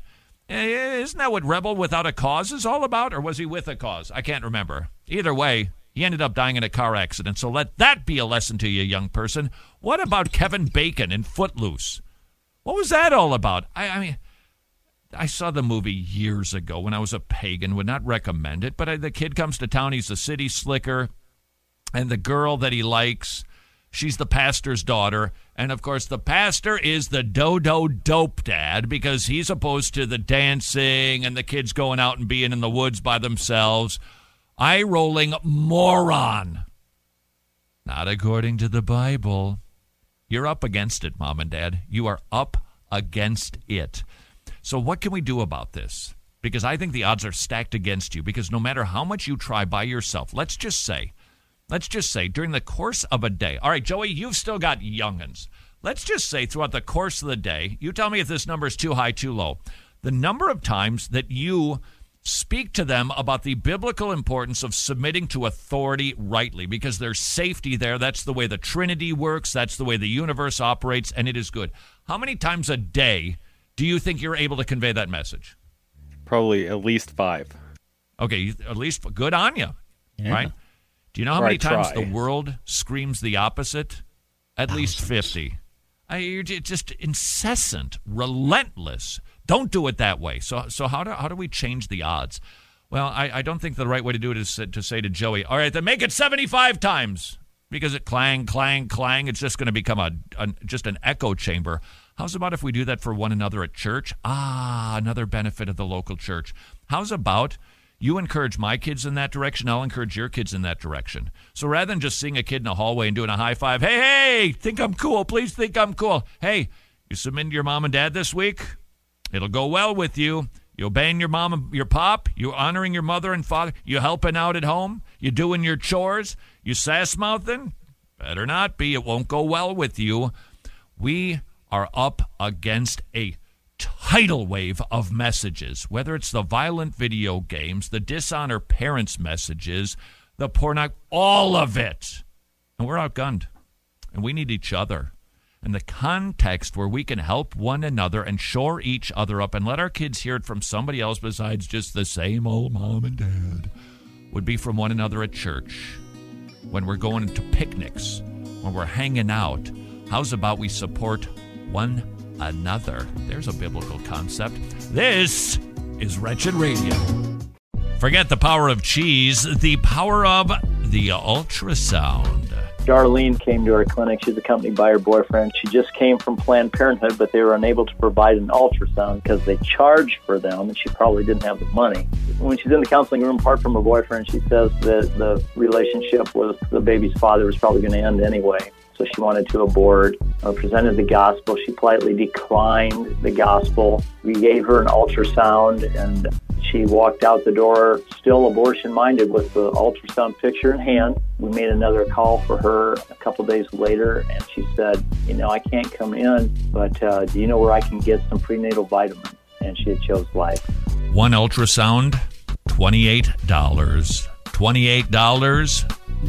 Isn't that what Rebel Without a Cause is all about? Or was he with a cause? I can't remember. Either way, he ended up dying in a car accident. So let that be a lesson to you, young person. What about Kevin Bacon in Footloose? What was that all about? I, I mean, I saw the movie years ago when I was a pagan. Would not recommend it. But I, the kid comes to town. He's a city slicker. And the girl that he likes, she's the pastor's daughter. And, of course, the pastor is the dodo dope dad because he's opposed to the dancing and the kids going out and being in the woods by themselves. Eye-rolling moron. Not according to the Bible. You're up against it, Mom and Dad. You are up against it. So what can we do about this? Because I think the odds are stacked against you. Because no matter how much you try by yourself, let's just say, let's just say during the course of a day. All right, Joey, you've still got young'uns. Let's just say throughout the course of the day, you tell me if this number is too high, too low. The number of times that you Speak to them about the biblical importance of submitting to authority rightly, because there's safety there. That's the way the Trinity works. That's the way the universe operates, and it is good. How many times a day do you think you're able to convey that message? Probably at least five. Okay, at least good on you, yeah. right? Do you know how Or many I times try. the world screams the opposite? At Thousands. least fifty. I, you're j- just incessant, relentless. Don't do it that way. So, so how do how do we change the odds? Well, I, I don't think the right way to do it is to say to Joey, all right, then make it seventy-five times, because it clang, clang, clang. It's just going to become a, a just an echo chamber. How's about if we do that for one another at church? Ah, another benefit of the local church. How's about you encourage my kids in that direction, I'll encourage your kids in that direction. So rather than just seeing a kid in a hallway and doing a high five, hey, hey, think I'm cool, please think I'm cool. Hey, you submitting to your mom and dad this week? It'll go well with you. You obeying your mom and your pop? You honoring your mother and father? You helping out at home? You doing your chores? You sass-mouthing? Better not be. It won't go well with you. We are up against a tidal wave of messages, whether it's the violent video games, the dishonor parents messages, the porno, all of it. And we're outgunned. And we need each other. And the context where we can help one another and shore each other up and let our kids hear it from somebody else besides just the same old mom and dad would be from one another at church, when we're going to picnics, when we're hanging out. How's about we support one another? There's a biblical concept. This is Wretched Radio. Forget the power of cheese, the power of the ultrasound. Darlene came to our clinic. She's accompanied by her boyfriend. She just came from Planned Parenthood, but they were unable to provide an ultrasound because they charged for them, and she probably didn't have the money. When she's in the counseling room, apart from her boyfriend, she says that the relationship with the baby's father was probably going to end anyway. So she wanted to abort, uh, presented the gospel. She politely declined the gospel. We gave her an ultrasound, and she walked out the door still abortion-minded with the ultrasound picture in hand. We made another call for her a couple days later, and she said, you know, I can't come in, but uh, do you know where I can get some prenatal vitamins? And she had chose life. One ultrasound, twenty-eight dollars. twenty-eight dollars,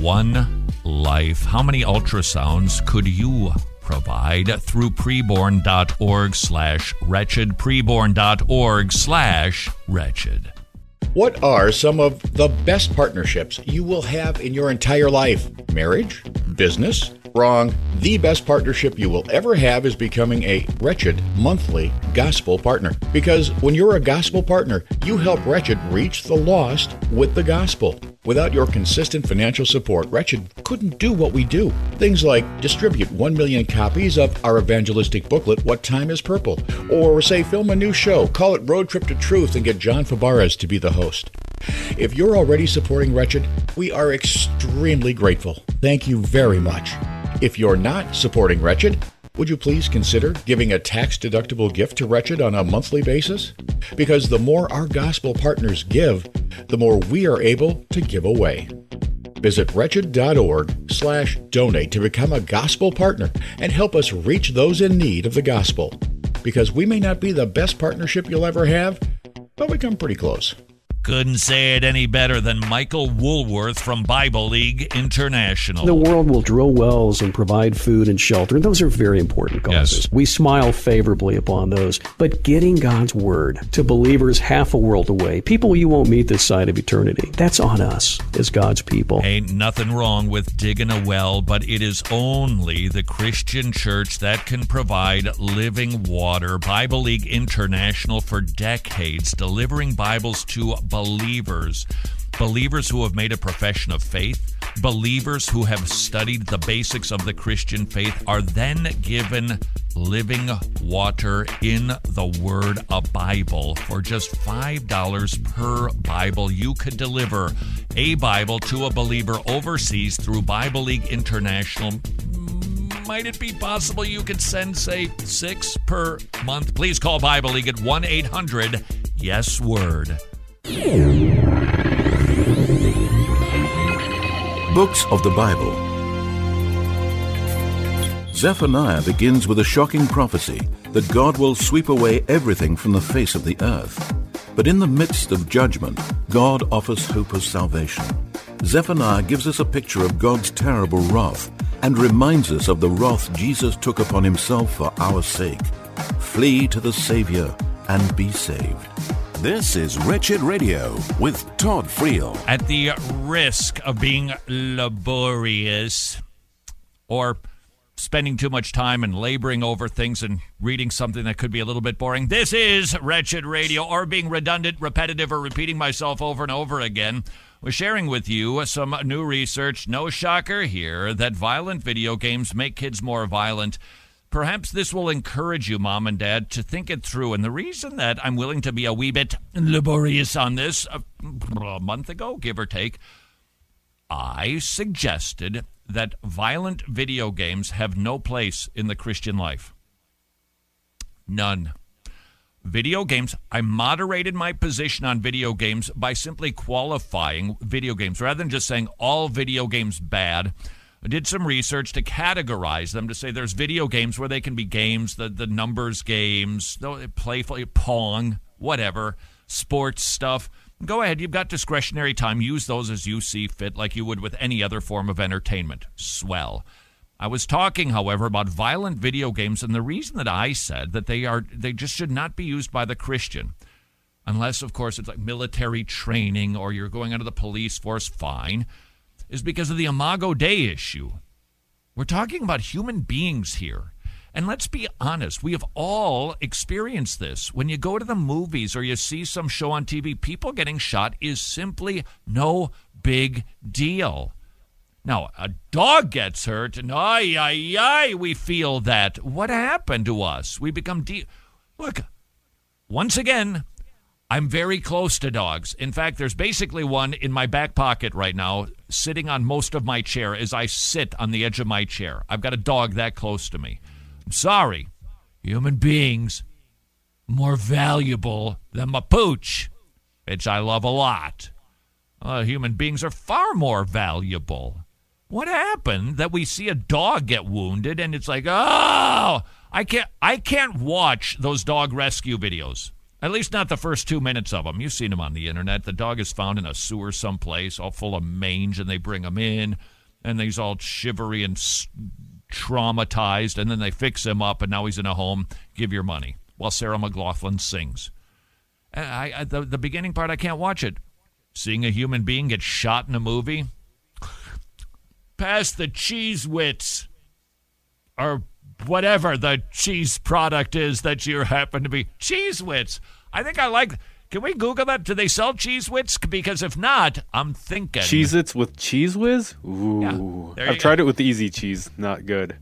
one life. How many ultrasounds could you provide through preborn.org slash wretched, preborn.org slash wretched? What are some of the best partnerships you will have in your entire life? Marriage? Business? Wrong. The best partnership you will ever have is becoming a Wretched monthly gospel partner. Because when you're a gospel partner, you help Wretched reach the lost with the gospel. Without your consistent financial support, Wretched couldn't do what we do. Things like distribute one million copies of our evangelistic booklet, What Time is Purple? Or say film a new show, call it Road Trip to Truth, and get John Fabarez to be the host. If you're already supporting Wretched, we are extremely grateful. Thank you very much. If you're not supporting Wretched, would you please consider giving a tax-deductible gift to Wretched on a monthly basis? Because the more our gospel partners give, the more we are able to give away. Visit wretched.org slash donate to become a gospel partner and help us reach those in need of the gospel. Because we may not be the best partnership you'll ever have, but we come pretty close. Couldn't say it any better than Michael Woolworth from Bible League International. The world will drill wells and provide food and shelter. Those are very important causes. Yes. We smile favorably upon those. But getting God's word to believers half a world away, people you won't meet this side of eternity, that's on us as God's people. Ain't nothing wrong with digging a well, but it is only the Christian church that can provide living water. Bible League International for decades, delivering Bibles to believers, believers who have made a profession of faith, believers who have studied the basics of the Christian faith are then given living water in the Word, a Bible. For just five dollars per Bible, you could deliver a Bible to a believer overseas through Bible League International. Might it be possible you could send, say, six per month? Please call Bible League at one eight hundred yes word. Books of the Bible. Zephaniah begins with a shocking prophecy that God will sweep away everything from the face of the earth. But in the midst of judgment, God offers hope of salvation. Zephaniah gives us a picture of God's terrible wrath and reminds us of the wrath Jesus took upon himself for our sake. Flee to the Savior and be saved. This is Wretched Radio with Todd Friel. At the risk of being laborious or spending too much time and laboring over things and reading something that could be a little bit boring, this is Wretched Radio, or being redundant, repetitive, or repeating myself over and over again. We're sharing with you some new research. No shocker here that violent video games make kids more violent. Perhaps this will encourage you, Mom and Dad, to think it through. And the reason that I'm willing to be a wee bit laborious on this, a, a month ago, give or take, I suggested that violent video games have no place in the Christian life. None. Video games, I moderated my position on video games by simply qualifying video games. Rather than just saying all video games bad, I did some research to categorize them, to say there's video games where they can be games, the, the numbers games, playful, Pong, whatever, sports stuff. Go ahead, you've got discretionary time. Use those as you see fit, like you would with any other form of entertainment. Swell. I was talking, however, about violent video games, and the reason that I said that they are they just should not be used by the Christian, unless, of course, it's like military training or you're going under the police force, fine, is because of the Imago Dei issue. We're talking about human beings here. And let's be honest, we have all experienced this. When you go to the movies or you see some show on T V, people getting shot is simply no big deal. Now, a dog gets hurt, and ay, ay, ay, we feel that. What happened to us? We become de- Look, once again, I'm very close to dogs. In fact, there's basically one in my back pocket right now, sitting on most of my chair as I sit on the edge of my chair. I've got a dog that close to me. I'm sorry, human beings more valuable than my pooch, which I love a lot. Uh, human beings are far more valuable. What happened that we see a dog get wounded and it's like, oh, I can't, I can't watch those dog rescue videos. At least not the first two minutes of them. You've seen them on the internet. The dog is found in a sewer someplace, all full of mange, and they bring him in, and he's all shivery and traumatized, and then they fix him up, and now he's in a home. Give your money while Sarah McLachlan sings. I, I, the, the beginning part, I can't watch it. Seeing a human being get shot in a movie, pass the cheese wits, or whatever the cheese product is that you happen to be. Cheese wits. I think I like. Can we Google that? Do they sell Cheez Whiz? Because if not, I'm thinking. Cheez-Its with Cheez Whiz? Ooh. Yeah, I've tried go. it with Easy Cheese. Not good.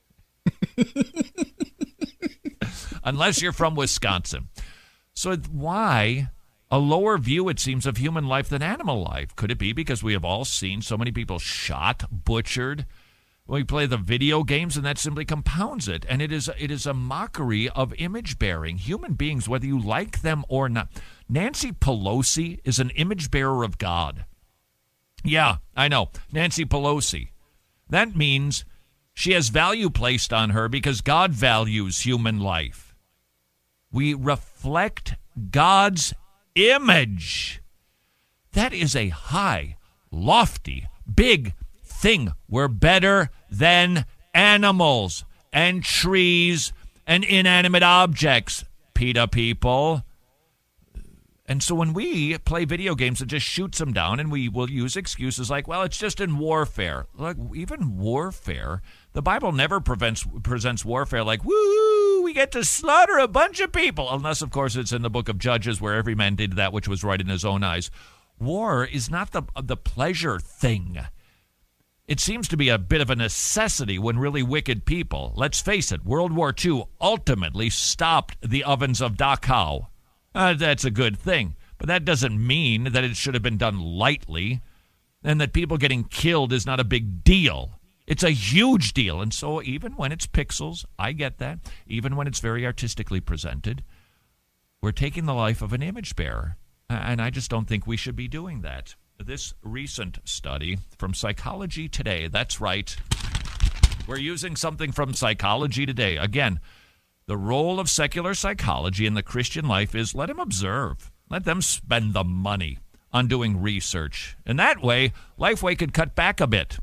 Unless you're from Wisconsin. So why a lower view, it seems, of human life than animal life? Could it be because we have all seen so many people shot, butchered? We play the video games, and that simply compounds it. And it is it is a mockery of image-bearing. Human beings, whether you like them or not. Nancy Pelosi is an image-bearer of God. Yeah, I know. Nancy Pelosi. That means she has value placed on her because God values human life. We reflect God's image. That is a high, lofty, big thing. We're better than animals and trees and inanimate objects, PETA people. And so when we play video games, it just shoots them down, and we will use excuses like, well, it's just in warfare. Look, even warfare, the Bible never prevents, presents warfare like, woo, we get to slaughter a bunch of people. Unless, of course, it's in the book of Judges where every man did that which was right in his own eyes. War is not the the pleasure thing. It seems to be a bit of a necessity when really wicked people, let's face it, World War Two ultimately stopped the ovens of Dachau. Uh, that's a good thing, but that doesn't mean that it should have been done lightly and that people getting killed is not a big deal. It's a huge deal, and so even when it's pixels, I get that, even when it's very artistically presented, we're taking the life of an image bearer, and I just don't think we should be doing that. This recent study from Psychology Today, that's right, we're using something from Psychology Today. Again, the role of secular psychology in the Christian life is let him observe. Let them spend the money on doing research. And that way, Lifeway could cut back a bit.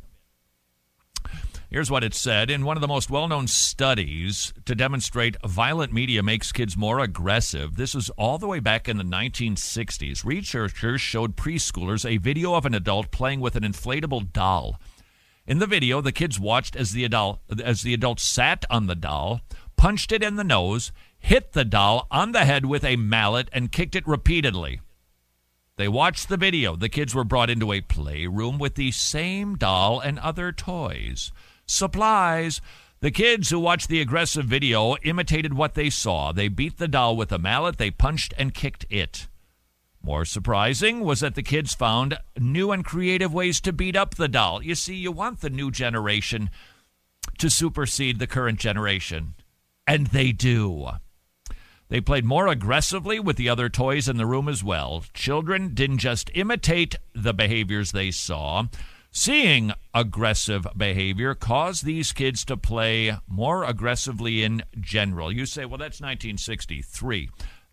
Here's what it said. In one of the most well-known studies to demonstrate violent media makes kids more aggressive, this was all the way back in the nineteen sixties. Researchers showed preschoolers a video of an adult playing with an inflatable doll. In the video, the kids watched as the adult, as the adult sat on the doll, punched it in the nose, hit the doll on the head with a mallet, and kicked it repeatedly. They watched the video. The kids were brought into a playroom with the same doll and other toys. Supplies. The kids who watched the aggressive video imitated what they saw. They beat the doll with a mallet. They punched and kicked it. More surprising was that the kids found new and creative ways to beat up the doll. You see, you want the new generation to supersede the current generation. And they do. They played more aggressively with the other toys in the room as well. Children didn't just imitate the behaviors they saw. Seeing aggressive behavior caused these kids to play more aggressively in general. You say, well, that's nineteen sixty-three.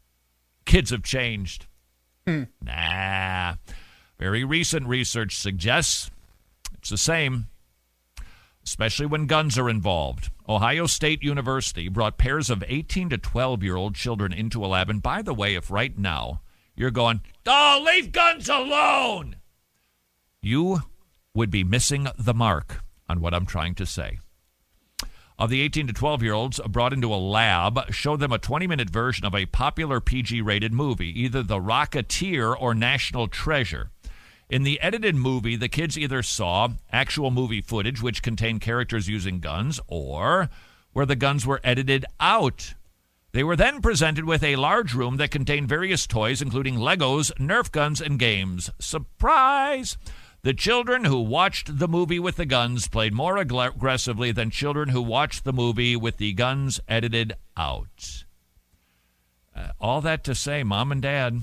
Kids have changed. Hmm. Nah. Very recent research suggests it's the same, especially when guns are involved. Ohio State University brought pairs of eighteen to twelve-year-old children into a lab. And by the way, if right now you're going, oh, leave guns alone, you would be missing the mark on what I'm trying to say. Of the eighteen to twelve-year-olds brought into a lab, showed them a twenty-minute version of a popular P G-rated movie, either The Rocketeer or National Treasure. In the edited movie, the kids either saw actual movie footage, which contained characters using guns, or where the guns were edited out. They were then presented with a large room that contained various toys, including Legos, Nerf guns, and games. Surprise! The children who watched the movie with the guns played more ag- aggressively than children who watched the movie with the guns edited out. Uh, all that to say, Mom and Dad,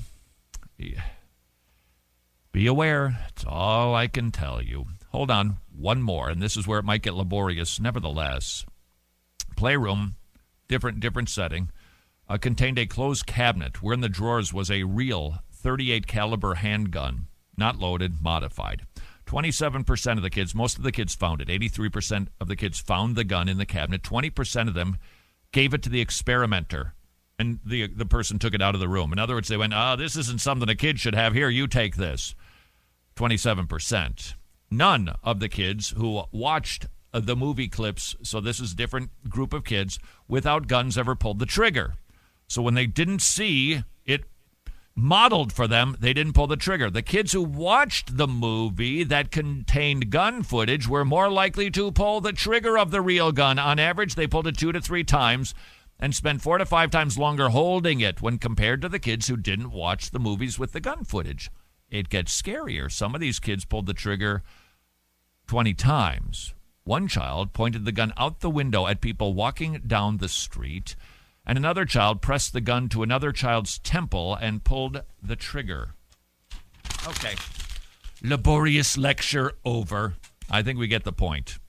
be aware. It's all I can tell you. Hold on, one more, and this is where it might get laborious. Nevertheless, playroom, different different setting, uh, contained a closed cabinet where in the drawers was a real thirty-eight caliber handgun. Not loaded, modified. twenty-seven percent of the kids, most of the kids found it. eighty-three percent of the kids found the gun in the cabinet. twenty percent of them gave it to the experimenter, and the the person took it out of the room. In other words, they went, ah, oh, this isn't something a kid should have. Here, you take this. twenty-seven percent. None of the kids who watched the movie clips, so this is a different group of kids, without guns ever pulled the trigger. So when they didn't see it modeled for them, they didn't pull the trigger. The kids who watched the movie that contained gun footage were more likely to pull the trigger of the real gun. On average, they pulled it two to three times and spent four to five times longer holding it when compared to the kids who didn't watch the movies with the gun footage. It gets scarier. Some of these kids pulled the trigger twenty times. One child pointed the gun out the window at people walking down the street, and another child pressed the gun to another child's temple and pulled the trigger. Okay. Laborious lecture over. I think we get the point.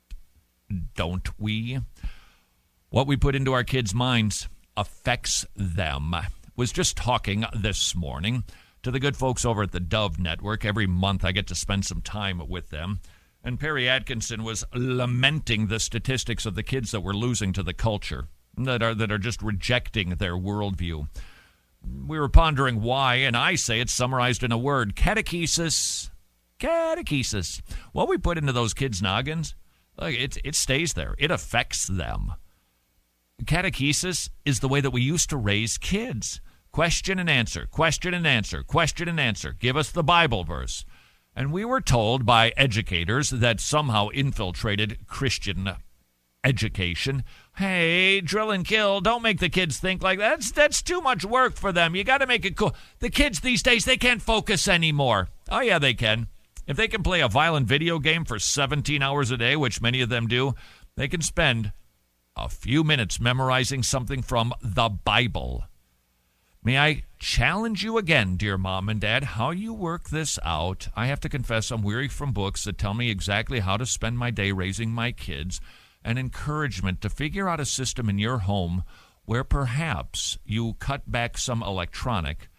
Don't we? What we put into our kids' minds affects them. Was just talking this morning to the good folks over at the Dove Network. Every month I get to spend some time with them. And Perry Atkinson was lamenting the statistics of the kids that we're losing to the culture. That are that are just rejecting their worldview. We were pondering why, and I say it's summarized in a word: catechesis. Catechesis. What we put into those kids' noggins, like it, it stays there. It affects them. Catechesis is the way that we used to raise kids. Question and answer, question and answer, question and answer. Give us the Bible verse. And we were told by educators that somehow infiltrated Christian education, hey, drill and kill, don't make the kids think like that. That's, that's too much work for them. You got to make it cool. The kids these days, they can't focus anymore. Oh, yeah, they can. If they can play a violent video game for seventeen hours a day, which many of them do, they can spend a few minutes memorizing something from the Bible. May I challenge you again, dear Mom and Dad, how you work this out? I have to confess I'm weary from books that tell me exactly how to spend my day raising my kids. An encouragement to figure out a system in your home where perhaps you cut back some electronic,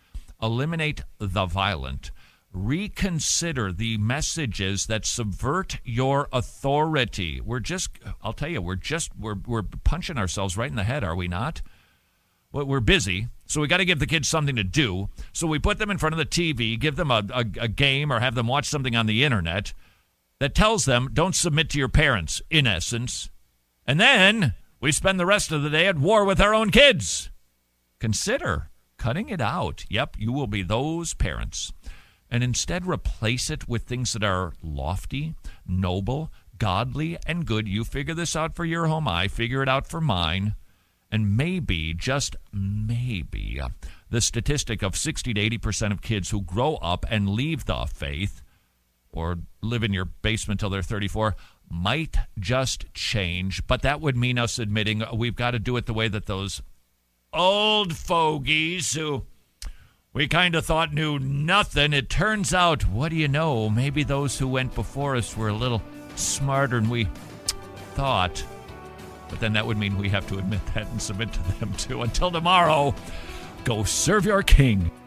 eliminate the violent, reconsider the messages that subvert your authority. We're just, I'll tell you, we're just, we're, we're punching ourselves right in the head, are we not? Well, we're busy, so we got to give the kids something to do. So we put them in front of the T V, give them a, a, a game or have them watch something on the internet that tells them, don't submit to your parents, in essence. And then we spend the rest of the day at war with our own kids. Consider cutting it out. Yep, you will be those parents. And instead replace it with things that are lofty, noble, godly, and good. You figure this out for your home. I figure it out for mine. And maybe, just maybe, the statistic of sixty to eighty percent of kids who grow up and leave the faith or live in your basement till they're thirty-four might just change. But that would mean us admitting we've got to do it the way that those old fogies who we kind of thought knew nothing. It turns out, what do you know? Maybe those who went before us were a little smarter than we thought. But then that would mean we have to admit that and submit to them too. Until tomorrow, go serve your king.